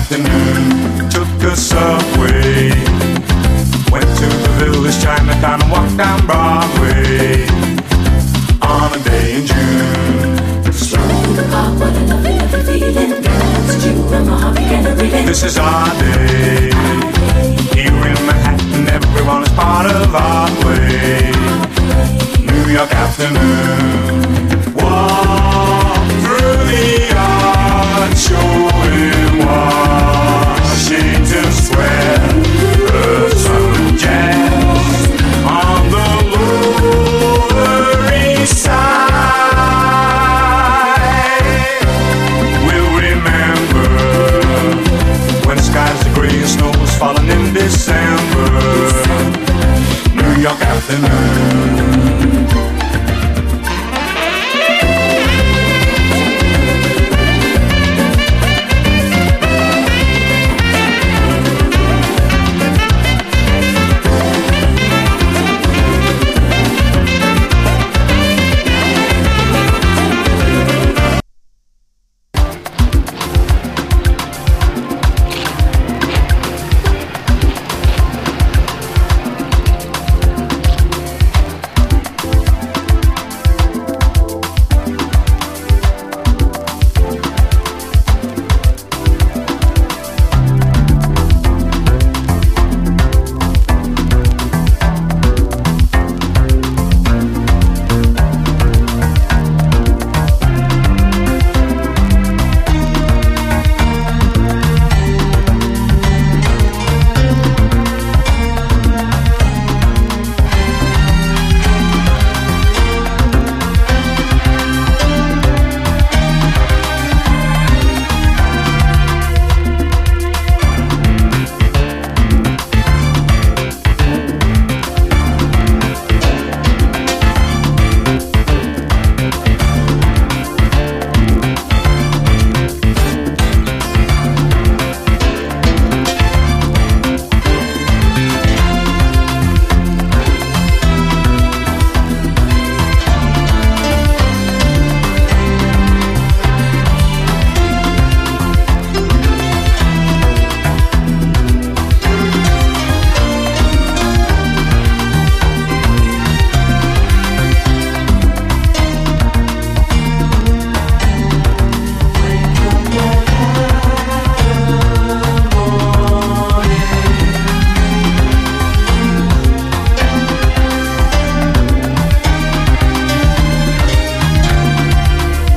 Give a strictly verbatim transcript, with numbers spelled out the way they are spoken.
afternoon, took a subway, went to the village Chinatown and walked down Broadway on a day in June. Strolling through the park, what a lovely, lovely feeling. Girl, I looked at you and my heart began to reeling. This is our day.